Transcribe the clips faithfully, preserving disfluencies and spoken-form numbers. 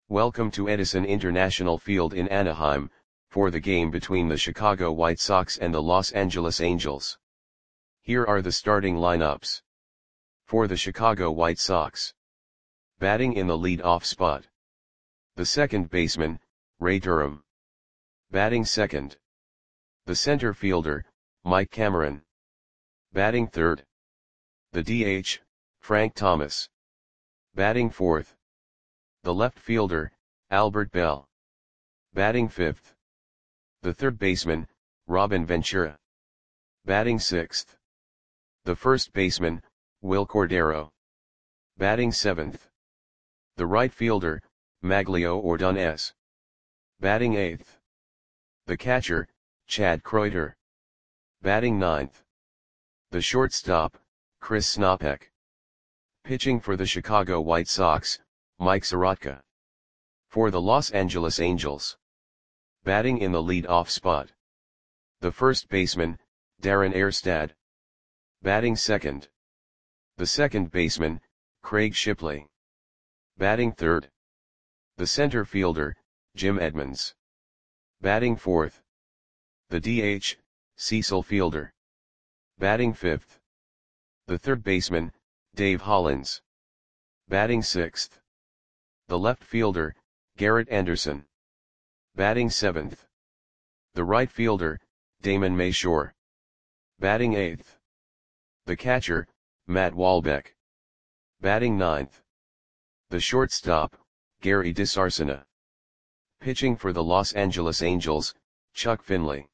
Welcome to Edison International Field in Anaheim, for the game between the Chicago White Sox and the Los Angeles Angels. Here are the starting lineups. For the Chicago White Sox. Batting in the lead-off spot. The second baseman, Ray Durham. Batting second. The center fielder, Mike Cameron. Batting third. The D H, Frank Thomas. Batting fourth. The left fielder, Albert Belle. Batting fifth. The third baseman, Robin Ventura. Batting sixth. The first baseman, Wil Cordero. Batting seventh. The right fielder, Maglio Ordonez. Batting eighth. The catcher, Chad Kreuter. Batting ninth. The shortstop, Chris Snopek. Pitching for the Chicago White Sox, Mike Soroka. For the Los Angeles Angels. Batting in the lead-off spot. The first baseman, Darren Erstad. Batting second. The second baseman, Craig Shipley. Batting third. The center fielder, Jim Edmonds. Batting fourth. The D H, Cecil Fielder. Batting fifth. The third baseman, Dave Hollins. Batting sixth. The left fielder, Garrett Anderson. Batting seventh. The right fielder, Damon Mayshore. Batting eighth. The catcher, Matt Walbeck. Batting ninth. The shortstop, Gary DiSarcina. Pitching for the Los Angeles Angels, Chuck Finley.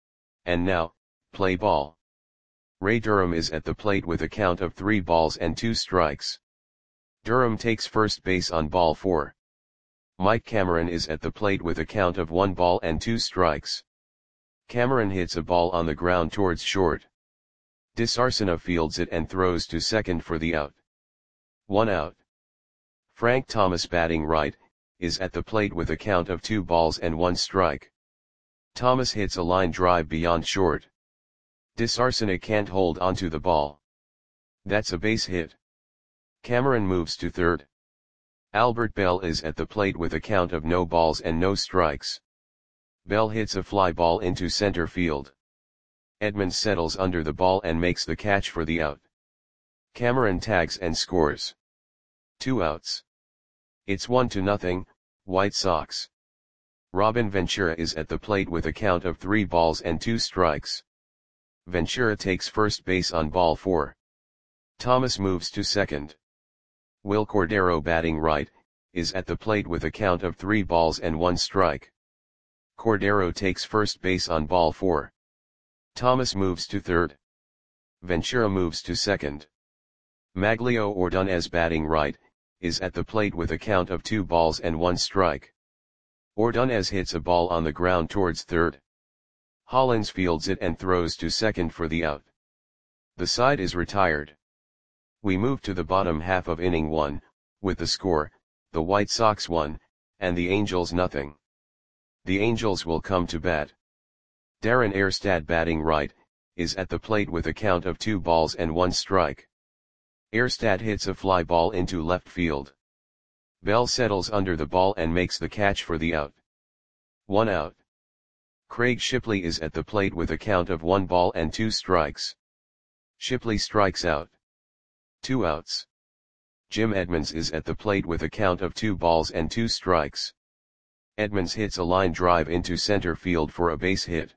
And now, play ball. Ray Durham is at the plate with a count of three balls and two strikes. Durham takes first base on ball four. Mike Cameron is at the plate with a count of one ball and two strikes. Cameron hits a ball on the ground towards short. DiSarcina fields it and throws to second for the out. One out. Frank Thomas, batting right, is at the plate with a count of two balls and one strike. Thomas hits a line drive beyond short. DiSarcina can't hold onto the ball. That's a base hit. Cameron moves to third. Albert Belle is at the plate with a count of no balls and no strikes. Belle hits a fly ball into center field. Edmonds settles under the ball and makes the catch for the out. Cameron tags and scores. Two outs. It's one to nothing, White Sox. Robin Ventura is at the plate with a count of three balls and two strikes. Ventura takes first base on ball four. Thomas moves to second. Wil Cordero, batting right, is at the plate with a count of three balls and one strike. Cordero takes first base on ball four. Thomas moves to third. Ventura moves to second. Maglio Ordonez, batting right, is at the plate with a count of two balls and one strike. Ordonez hits a ball on the ground towards third. Hollins fields it and throws to second for the out. The side is retired. We move to the bottom half of inning one, with the score, the White Sox one, and the Angels nothing. The Angels will come to bat. Darren Erstad, batting right, is at the plate with a count of two balls and one strike. Erstad hits a fly ball into left field. Belle settles under the ball and makes the catch for the out. One out. Craig Shipley is at the plate with a count of one ball and two strikes. Shipley strikes out. Two outs. Jim Edmonds is at the plate with a count of two balls and two strikes. Edmonds hits a line drive into center field for a base hit.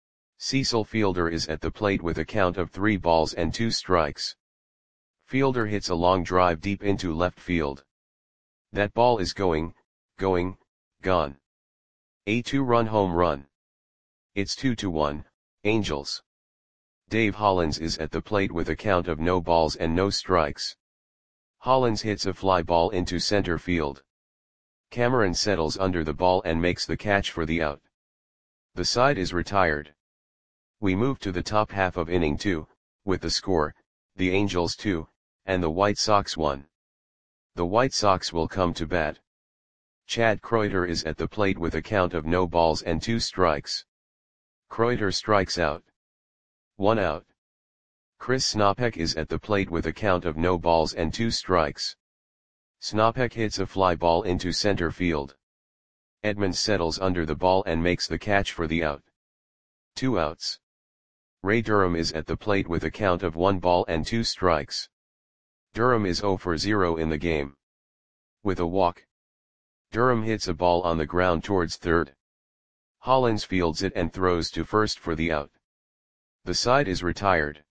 Cecil Fielder is at the plate with a count of three balls and two strikes. Fielder hits a long drive deep into left field. That ball is going, going, gone. A two-run home run. It's two to one, Angels. Dave Hollins is at the plate with a count of no balls and no strikes. Hollins hits a fly ball into center field. Cameron settles under the ball and makes the catch for the out. The side is retired. We move to the top half of inning two, with the score, the Angels two, and the White Sox one. The White Sox will come to bat. Chad Kreuter is at the plate with a count of no balls and two strikes. Kreuter strikes out. One out. Chris Snopek is at the plate with a count of no balls and two strikes. Snopek hits a fly ball into center field. Edmonds settles under the ball and makes the catch for the out. Two outs. Ray Durham is at the plate with a count of one ball and two strikes. Durham is zero for zero in the game. With a walk, Durham hits a ball on the ground towards third. Hollins fields it and throws to first for the out. The side is retired.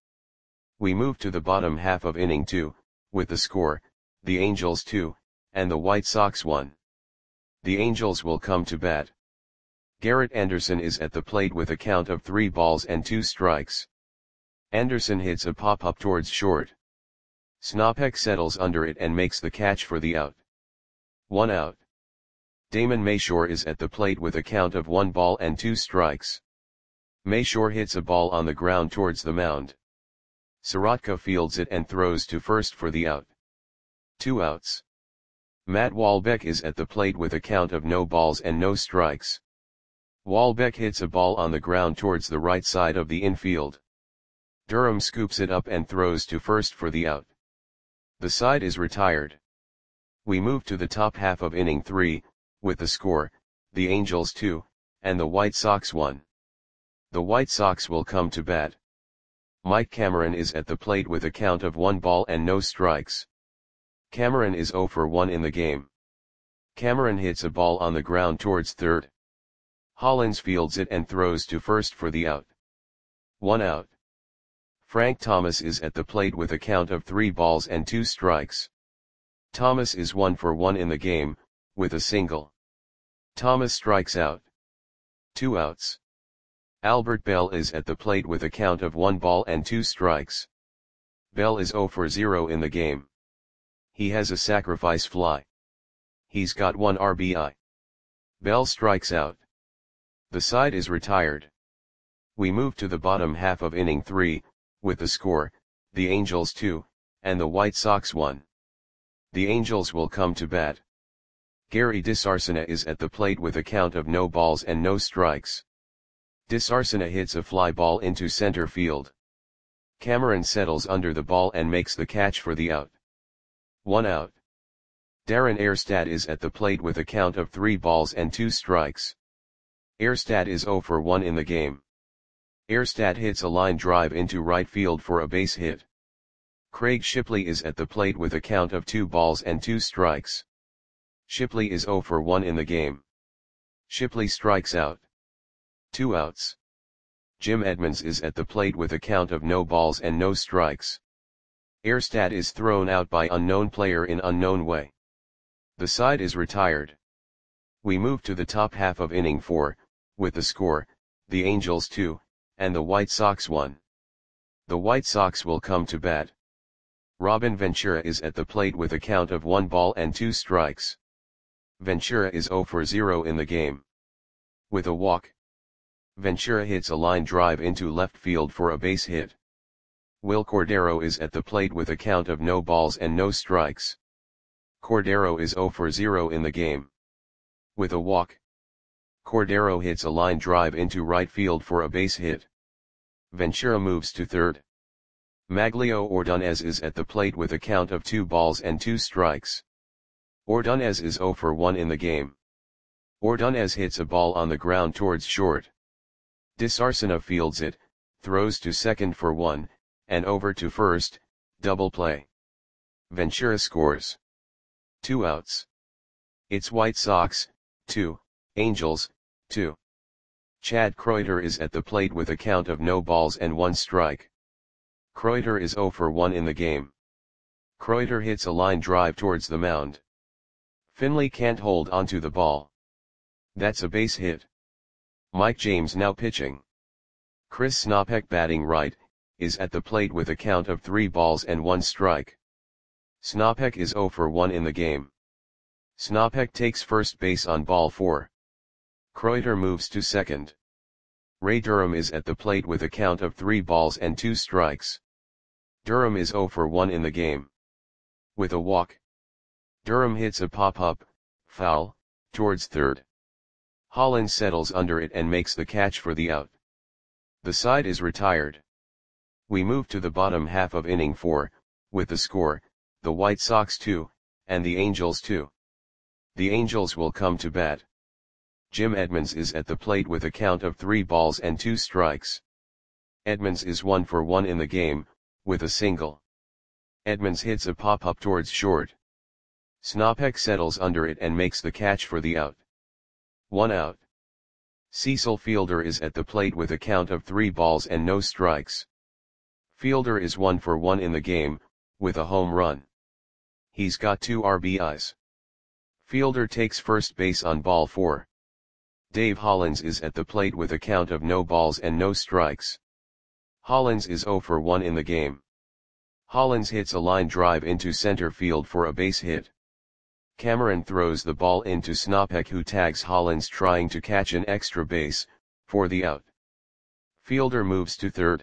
We move to the bottom half of inning two, with the score, the Angels two, and the White Sox one. The Angels will come to bat. Garrett Anderson is at the plate with a count of three balls and two strikes. Anderson hits a pop-up towards short. Snopek settles under it and makes the catch for the out. One out. Damon Mayshore is at the plate with a count of one ball and two strikes. Mayshore hits a ball on the ground towards the mound. Sorotka fields it and throws to first for the out. Two outs. Matt Walbeck is at the plate with a count of no balls and no strikes. Walbeck hits a ball on the ground towards the right side of the infield. Durham scoops it up and throws to first for the out. The side is retired. We move to the top half of inning three, with the score, the Angels two, and the White Sox one. The White Sox will come to bat. Mike Cameron is at the plate with a count of one ball and no strikes. Cameron is zero for one in the game. Cameron hits a ball on the ground towards third. Hollins fields it and throws to first for the out. One out. Frank Thomas is at the plate with a count of three balls and two strikes. Thomas is one for one in the game, with a single. Thomas strikes out. Two outs. Albert Bell is at the plate with a count of one ball and two strikes. Bell is zero for zero in the game. He has a sacrifice fly. He's got one R B I. Bell strikes out. The side is retired. We move to the bottom half of inning three, with the score, the Angels two, and the White Sox one. The Angels will come to bat. Gary DeSarcina is at the plate with a count of no balls and no strikes. DeSarcina hits a fly ball into center field. Cameron settles under the ball and makes the catch for the out. One out. Darren Erstad is at the plate with a count of three balls and two strikes. Erstad is zero for one in the game. Erstad hits a line drive into right field for a base hit. Craig Shipley is at the plate with a count of two balls and two strikes. Shipley is zero for one in the game. Shipley strikes out. Two outs. Jim Edmonds is at the plate with a count of no balls and no strikes. Erstad is thrown out by unknown player in unknown way. The side is retired. We move to the top half of inning four, with the score, the Angels two, and the White Sox one. The White Sox will come to bat. Robin Ventura is at the plate with a count of one ball and two strikes. Ventura is zero for zero in the game. With a walk, Ventura hits a line drive into left field for a base hit. Will Cordero is at the plate with a count of no balls and no strikes. Cordero is zero for zero in the game. With a walk, Cordero hits a line drive into right field for a base hit. Ventura moves to third. Maglio Ordonez is at the plate with a count of two balls and two strikes. Ordonez is zero for one in the game. Ordonez hits a ball on the ground towards short. DeSarcina fields it, throws to second for one, and over to first, double play. Ventura scores. Two outs. It's White Sox, two, Angels, two. Chad Kreuter is at the plate with a count of no balls and one strike. Kreuter is zero for one in the game. Kreuter hits a line drive towards the mound. Finley can't hold onto the ball. That's a base hit. Mike James now pitching. Chris Snopek batting right, is at the plate with a count of three balls and one strike. Snopek is zero for one in the game. Snopek takes first base on ball four. Kreuter moves to second. Ray Durham is at the plate with a count of three balls and two strikes. Durham is zero for one in the game. With a walk, Durham hits a pop-up, foul, towards third. Hollins settles under it and makes the catch for the out. The side is retired. We move to the bottom half of inning four, with the score, the White Sox two, and the Angels two. The Angels will come to bat. Jim Edmonds is at the plate with a count of three balls and two strikes. Edmonds is one for one in the game, with a single. Edmonds hits a pop-up towards short. Snopek settles under it and makes the catch for the out. One out. Cecil Fielder is at the plate with a count of three balls and no strikes. Fielder is one for one in the game, with a home run. He's got two R B Is. Fielder takes first base on ball four. Dave Hollins is at the plate with a count of no balls and no strikes. Hollins is zero for one in the game. Hollins hits a line drive into center field for a base hit. Cameron throws the ball into Snopek, who tags Hollins trying to catch an extra base, for the out. Fielder moves to third.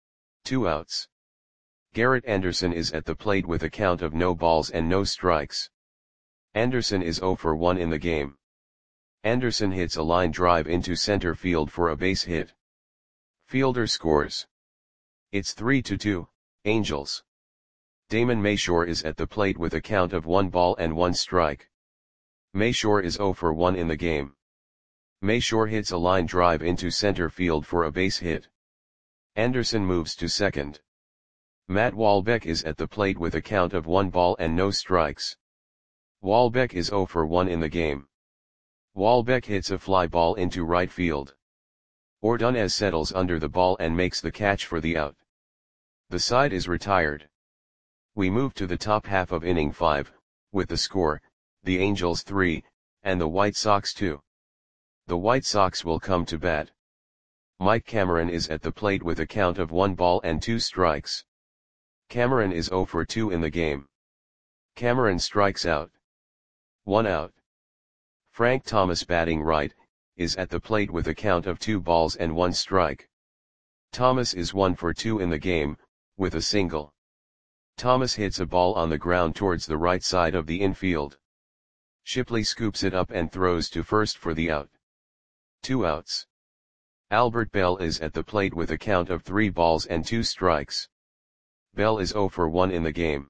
Two outs. Garrett Anderson is at the plate with a count of no balls and no strikes. Anderson is zero for one in the game. Anderson hits a line drive into center field for a base hit. Fielder scores. It's three to two, Angels. Damon Mayshore is at the plate with a count of one ball and one strike. Mayshore is zero for one in the game. Mayshore hits a line drive into center field for a base hit. Anderson moves to second. Matt Walbeck is at the plate with a count of one ball and no strikes. Walbeck is zero for one in the game. Walbeck hits a fly ball into right field. Ordonez settles under the ball and makes the catch for the out. The side is retired. We move to the top half of inning five, with the score, the Angels three, and the White Sox two. The White Sox will come to bat. Mike Cameron is at the plate with a count of one ball and two strikes. Cameron is zero for two in the game. Cameron strikes out. One out. Frank Thomas, batting right, is at the plate with a count of two balls and one strike. Thomas is one for two in the game, with a single. Thomas hits a ball on the ground towards the right side of the infield. Shipley scoops it up and throws to first for the out. Two outs. Albert Bell is at the plate with a count of three balls and two strikes. Bell is zero for one in the game.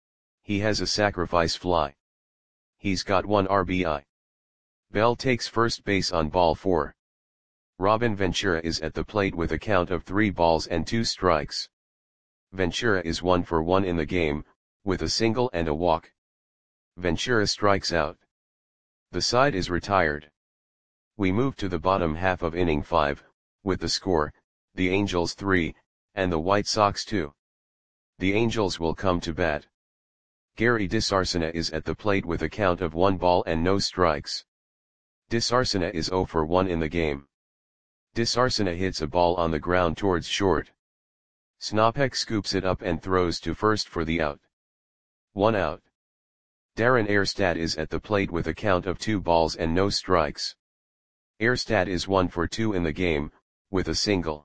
He has a sacrifice fly. He's got one R B I. Bell takes first base on ball four. Robin Ventura is at the plate with a count of three balls and two strikes. Ventura is one for one in the game, with a single and a walk. Ventura strikes out. The side is retired. We move to the bottom half of inning five, with the score, the Angels three, and the White Sox two. The Angels will come to bat. Gary DeSarcina is at the plate with a count of one ball and no strikes. DeSarcina is zero for one in the game. DeSarcina hits a ball on the ground towards short. Snopek scoops it up and throws to first for the out. One out. Darren Erstad is at the plate with a count of two balls and no strikes. Erstad is one for two in the game, with a single.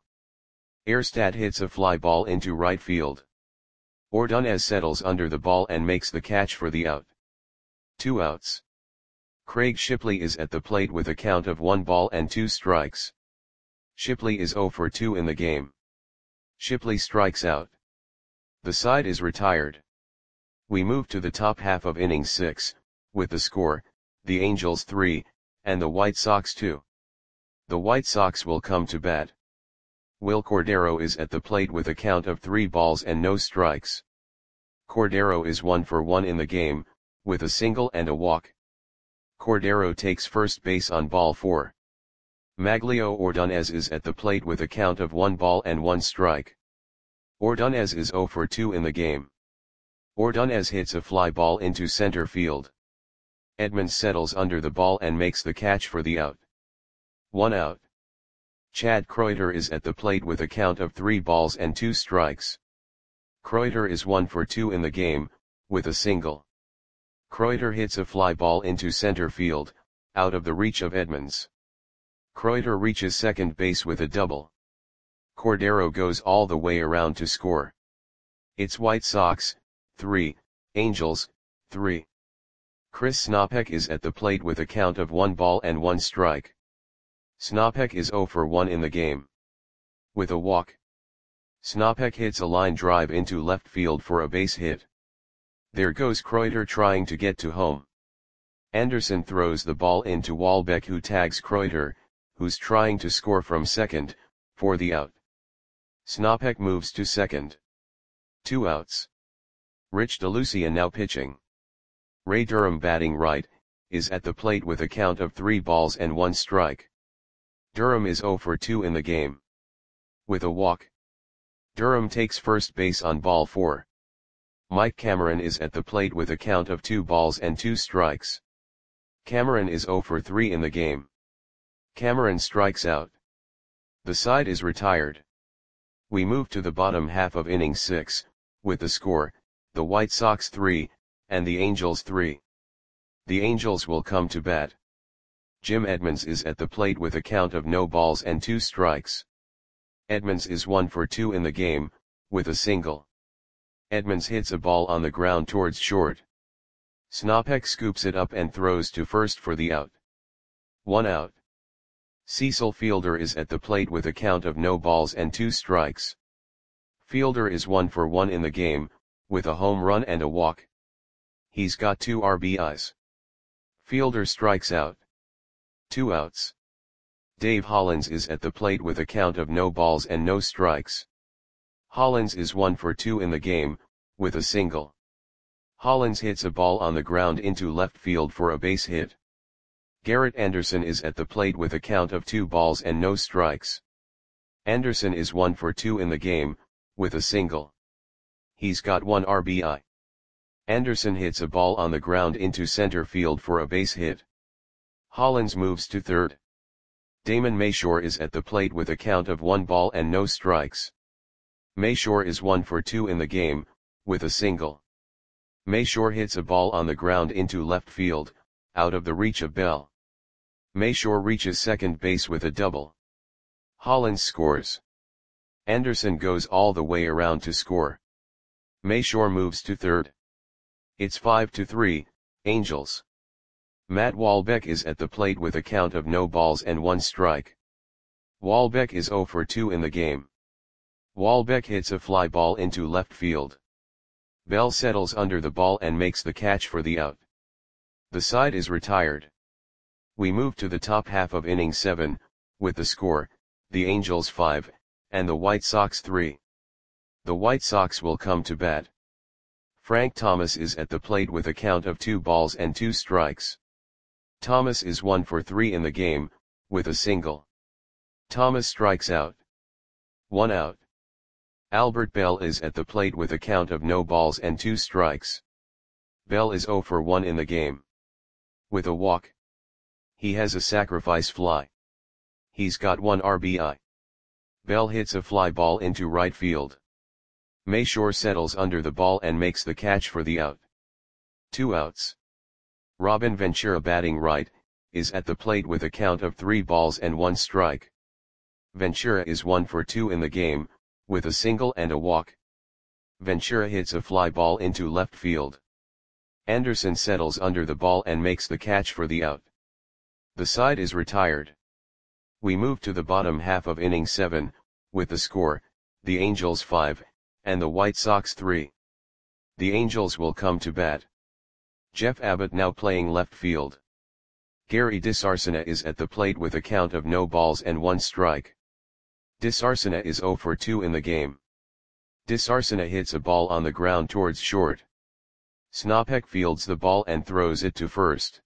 Erstad hits a fly ball into right field. Ordonez settles under the ball and makes the catch for the out. Two outs. Craig Shipley is at the plate with a count of one ball and two strikes. Shipley is zero for two in the game. Shipley strikes out. The side is retired. We move to the top half of inning six, with the score, the Angels three, and the White Sox two. The White Sox will come to bat. Will Cordero is at the plate with a count of three balls and no strikes. Cordero is one for one in the game, with a single and a walk. Cordero takes first base on ball four. Maglio Ordonez is at the plate with a count of one ball and one strike. Ordonez is zero for two in the game. Ordonez hits a fly ball into center field. Edmonds settles under the ball and makes the catch for the out. One out. Chad Kreuter is at the plate with a count of three balls and two strikes. Kreuter is one for two in the game, with a single. Kreuter hits a fly ball into center field, out of the reach of Edmonds. Kreuter reaches second base with a double. Cordero goes all the way around to score. It's White Sox, three, Angels, three. Chris Snopek is at the plate with a count of one ball and one strike. Snopek is zero for one in the game. With a walk. Snopek hits a line drive into left field for a base hit. There goes Kreuter trying to get to home. Anderson throws the ball into Walbeck, who tags Kreuter, who's trying to score from second, for the out. Snopek moves to second. Two outs. Rich DeLucia now pitching. Ray Durham batting right, is at the plate with a count of three balls and one strike. Durham is oh for two in the game. With a walk. Durham takes first base on ball four. Mike Cameron is at the plate with a count of two balls and two strikes. Cameron is oh for three in the game. Cameron strikes out. The side is retired. We move to the bottom half of inning six, with the score, the White Sox three, and the Angels three. The Angels will come to bat. Jim Edmonds is at the plate with a count of no balls and two strikes. Edmonds is one for two in the game, with a single. Edmonds hits a ball on the ground towards short. Snopek scoops it up and throws to first for the out. One out. Cecil Fielder is at the plate with a count of no balls and two strikes. Fielder is one for one in the game, with a home run and a walk. He's got two R B Is. Fielder strikes out. Two outs. Dave Hollins is at the plate with a count of no balls and no strikes. Hollins is one for two in the game, with a single. Hollins hits a ball on the ground into left field for a base hit. Garrett Anderson is at the plate with a count of two balls and no strikes. Anderson is one for two in the game, with a single. He's got one R B I. Anderson hits a ball on the ground into center field for a base hit. Hollins moves to third. Damon Mayshore is at the plate with a count of one ball and no strikes. Mayshore is one for two in the game, with a single. Mayshore hits a ball on the ground into left field, out of the reach of Bell. Mayshore reaches second base with a double. Hollins scores. Anderson goes all the way around to score. Mayshore moves to third. It's five to three, Angels. Matt Walbeck is at the plate with a count of no balls and one strike. Walbeck is oh for two in the game. Walbeck hits a fly ball into left field. Bell settles under the ball and makes the catch for the out. The side is retired. We move to the top half of inning seven, with the score, the Angels five, and the White Sox three. The White Sox will come to bat. Frank Thomas is at the plate with a count of two balls and two strikes. Thomas is one for three in the game, with a single. Thomas strikes out. One out. Albert Bell is at the plate with a count of no balls and two strikes. Bell is oh for one in the game. With a walk. He has a sacrifice fly. He's got one R B I. Bell hits a fly ball into right field. Mayshore settles under the ball and makes the catch for the out. Two outs. Robin Ventura batting right, is at the plate with a count of three balls and one strike. Ventura is one for two in the game, with a single and a walk. Ventura hits a fly ball into left field. Anderson settles under the ball and makes the catch for the out. The side is retired. We move to the bottom half of inning seven, with the score, the Angels five, and the White Sox three. The Angels will come to bat. Jeff Abbott now playing left field. Gary DeSarcina is at the plate with a count of no balls and one strike. DeSarcina is oh for two in the game. DeSarcina hits a ball on the ground towards short. Snopek fields the ball and throws it to first.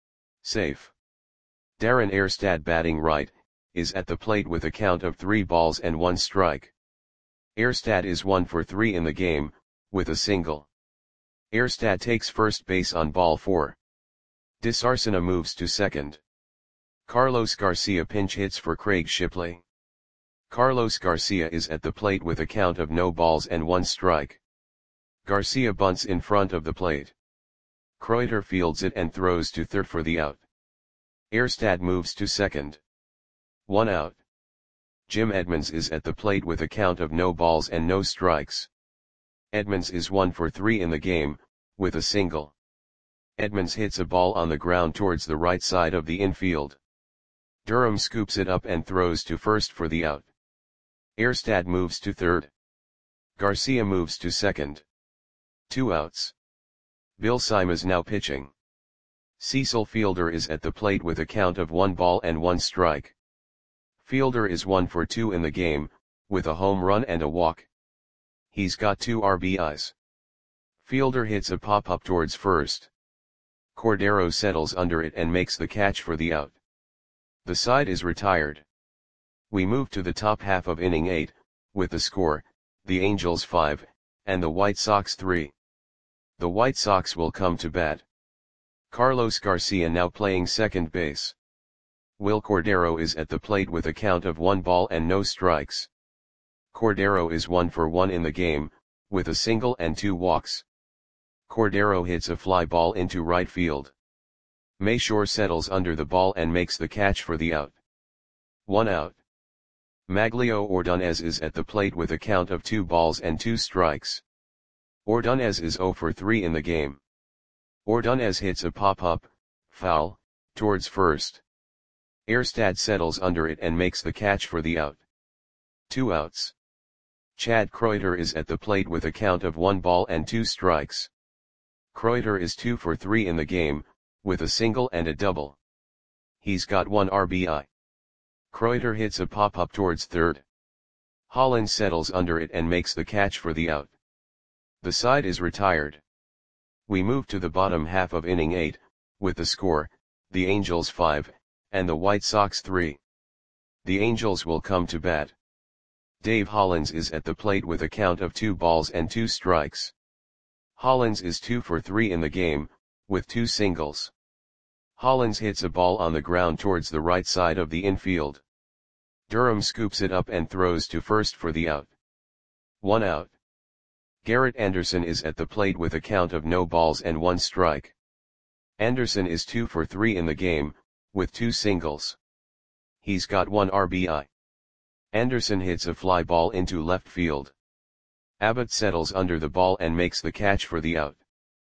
Safe. Darren Erstad batting right, is at the plate with a count of three balls and one strike. Erstad is one for three in the game, with a single. Erstad takes first base on ball four. DeSarcina moves to second. Carlos Garcia pinch hits for Craig Shipley. Carlos Garcia is at the plate with a count of no balls and one strike. Garcia bunts in front of the plate. Kreuter fields it and throws to third for the out. Erstad moves to second. One out. Jim Edmonds is at the plate with a count of no balls and no strikes. Edmonds is one for three in the game, with a single. Edmonds hits a ball on the ground towards the right side of the infield. Durham scoops it up and throws to first for the out. Erstad moves to third. Garcia moves to second. Two outs. Bill Simas now pitching. Cecil Fielder is at the plate with a count of one ball and one strike. Fielder is one for two in the game, with a home run and a walk. He's got two R B Is. Fielder hits a pop-up towards first. Cordero settles under it and makes the catch for the out. The side is retired. We move to the top half of inning eight, with the score, the Angels five, and the White Sox three. The White Sox will come to bat. Carlos Garcia now playing second base. Will Cordero is at the plate with a count of one ball and no strikes. Cordero is one for one in the game, with a single and two walks. Cordero hits a fly ball into right field. Mayshore settles under the ball and makes the catch for the out. One out. Maglio Ordonez is at the plate with a count of two balls and two strikes. Ordonez is zero for three in the game. Ordonez hits a pop-up, foul, towards first. Erstad settles under it and makes the catch for the out. Two outs. Chad Kreuter is at the plate with a count of one ball and two strikes. Kreuter is two for three in the game, with a single and a double. He's got one R B I. Kreuter hits a pop-up towards third. Hollins settles under it and makes the catch for the out. The side is retired. We move to the bottom half of inning eight, with the score, the Angels five, and the White Sox three. The Angels will come to bat. Dave Hollins is at the plate with a count of two balls and two strikes. Hollins is two for three in the game, with two singles. Hollins hits a ball on the ground towards the right side of the infield. Durham scoops it up and throws to first for the out. One out. Garrett Anderson is at the plate with a count of no balls and one strike. Anderson is two for three in the game, with two singles. He's got one R B I. Anderson hits a fly ball into left field. Abbott settles under the ball and makes the catch for the out.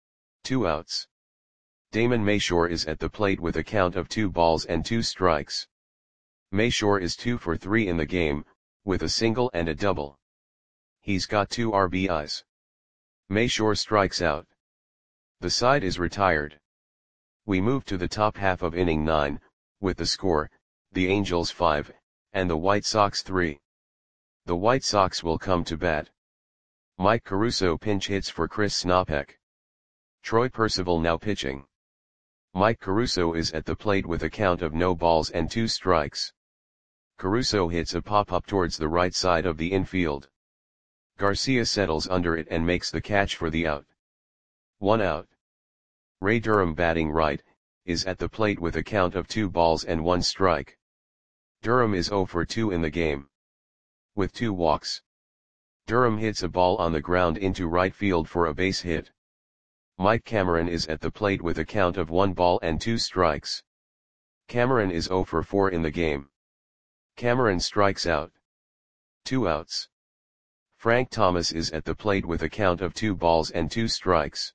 Two outs. Damon Mayshore is at the plate with a count of two balls and two strikes. Mayshore is two for three in the game, with a single and a double. He's got two R B Is. Mayshore strikes out. The side is retired. We move to the top half of inning nine, with the score, the Angels five, and the White Sox three. The White Sox will come to bat. Mike Caruso pinch hits for Chris Snopek. Troy Percival now pitching. Mike Caruso is at the plate with a count of no balls and two strikes. Caruso hits a pop-up towards the right side of the infield. Garcia settles under it and makes the catch for the out. One out. Ray Durham batting right, is at the plate with a count of two balls and one strike. Durham is zero for two in the game. With two walks. Durham hits a ball on the ground into right field for a base hit. Mike Cameron is at the plate with a count of one ball and two strikes. Cameron is zero for four in the game. Cameron strikes out. Two outs. Frank Thomas is at the plate with a count of two balls and two strikes.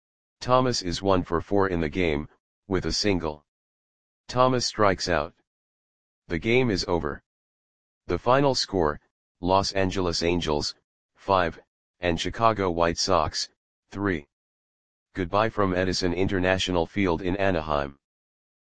Thomas is one for four in the game, with a single. Thomas strikes out. The game is over. The final score, Los Angeles Angels, five, and Chicago White Sox, three. Goodbye from Edison International Field in Anaheim.